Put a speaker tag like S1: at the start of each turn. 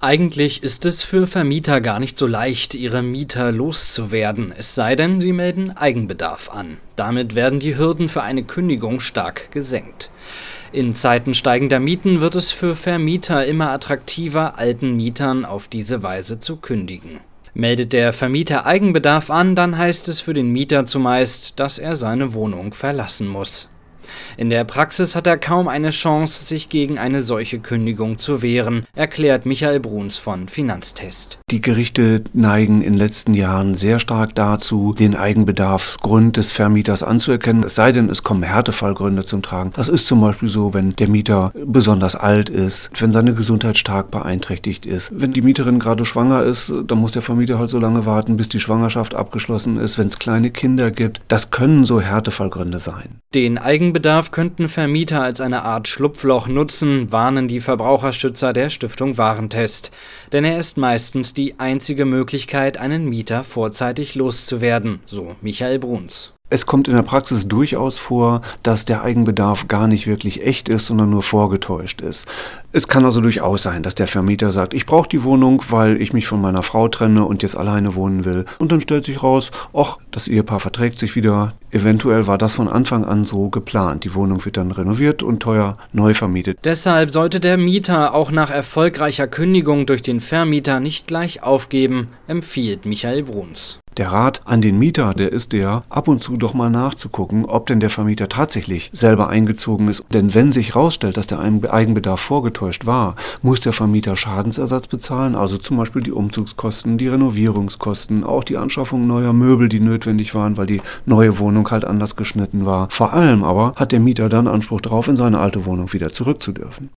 S1: Eigentlich ist es für Vermieter gar nicht so leicht, ihre Mieter loszuwerden, es sei denn, sie melden Eigenbedarf an. Damit werden die Hürden für eine Kündigung stark gesenkt. In Zeiten steigender Mieten wird es für Vermieter immer attraktiver, alten Mietern auf diese Weise zu kündigen. Meldet der Vermieter Eigenbedarf an, dann heißt es für den Mieter zumeist, dass er seine Wohnung verlassen muss. In der Praxis hat er kaum eine Chance, sich gegen eine solche Kündigung zu wehren, erklärt Michael Bruns von Finanztest.
S2: Die Gerichte neigen in den letzten Jahren sehr stark dazu, den Eigenbedarfsgrund des Vermieters anzuerkennen, es sei denn, es kommen Härtefallgründe zum Tragen. Das ist zum Beispiel so, wenn der Mieter besonders alt ist, wenn seine Gesundheit stark beeinträchtigt ist. Wenn die Mieterin gerade schwanger ist, dann muss der Vermieter halt so lange warten, bis die Schwangerschaft abgeschlossen ist, wenn es kleine Kinder gibt. Das können so Härtefallgründe sein.
S1: Den Eigenbedarf könnten Vermieter als eine Art Schlupfloch nutzen, warnen die Verbraucherschützer der Stiftung Warentest. Denn er ist meistens die einzige Möglichkeit, einen Mieter vorzeitig loszuwerden, so Michael Bruns.
S2: Es kommt in der Praxis durchaus vor, dass der Eigenbedarf gar nicht wirklich echt ist, sondern nur vorgetäuscht ist. Es kann also durchaus sein, dass der Vermieter sagt, ich brauche die Wohnung, weil ich mich von meiner Frau trenne und jetzt alleine wohnen will. Und dann stellt sich raus, das Ehepaar verträgt sich wieder. Eventuell war das von Anfang an so geplant. Die Wohnung wird dann renoviert und teuer neu vermietet.
S1: Deshalb sollte der Mieter auch nach erfolgreicher Kündigung durch den Vermieter nicht gleich aufgeben, empfiehlt Michael Bruns.
S2: Der Rat an den Mieter, der ist ab und zu doch mal nachzugucken, ob denn der Vermieter tatsächlich selber eingezogen ist. Denn wenn sich herausstellt, dass der Eigenbedarf vorgetäuscht war, muss der Vermieter Schadensersatz bezahlen, also zum Beispiel die Umzugskosten, die Renovierungskosten, auch die Anschaffung neuer Möbel, die notwendig waren, weil die neue Wohnung halt anders geschnitten war. Vor allem aber hat der Mieter dann Anspruch darauf, in seine alte Wohnung wieder zurück zu dürfen.